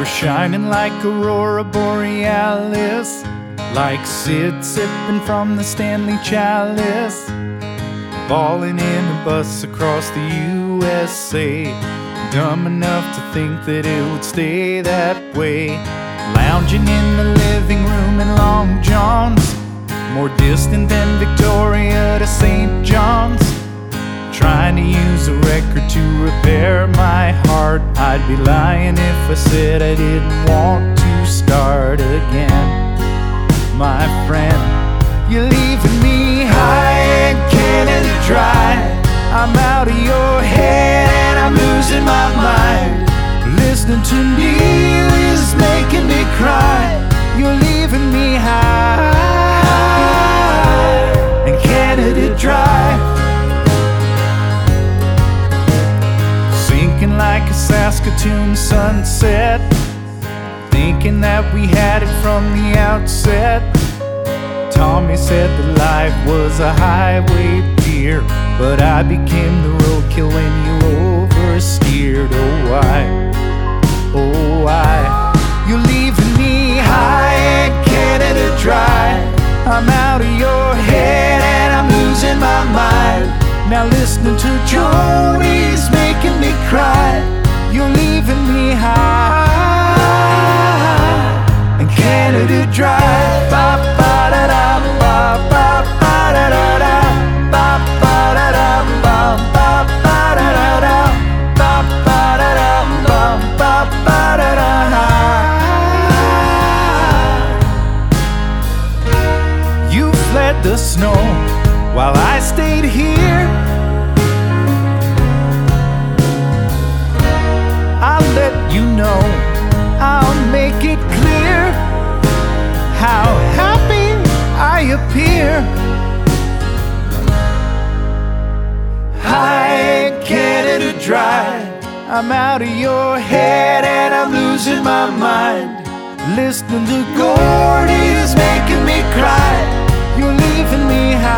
were shining like Aurora Borealis, like Sid sipping from the Stanley Chalice, balling in a bus across the USA, dumb enough to think that it would stay that way. Lounging in the living room in Long John's, more distant than Victoria to St. John's, trying to use a record to repair my heart. I'd be lying if I said I didn't want to start again. My friend, you're leaving me high and Canada dry. I'm out of your head and I'm losing my mind. Listening to Neil is making me cry. You're leaving me high and Canada dry. Sinking like a Saskatoon sunset, thinking that we had it from the outset. Tommy said that life was a highway dear, but I became the roadkill when you oversteered. Oh why, oh why? You're leaving me high and Canada dry. I'm out of your head and I'm losing my mind. Now listening to Joni's making me cry. You're leaving me high and Canada dry. Ba ba da da ba ba ba da da da ba ba da da ba ba ba da da da ba ba da da ba ba ba da da. You fled the snow while I stayed here. I'll let you know, I'll make it clear how happy I appear. High Canada dry. I'm out of your head and I'm losing my mind. Listening to Gordy's making me cry. You're leaving me high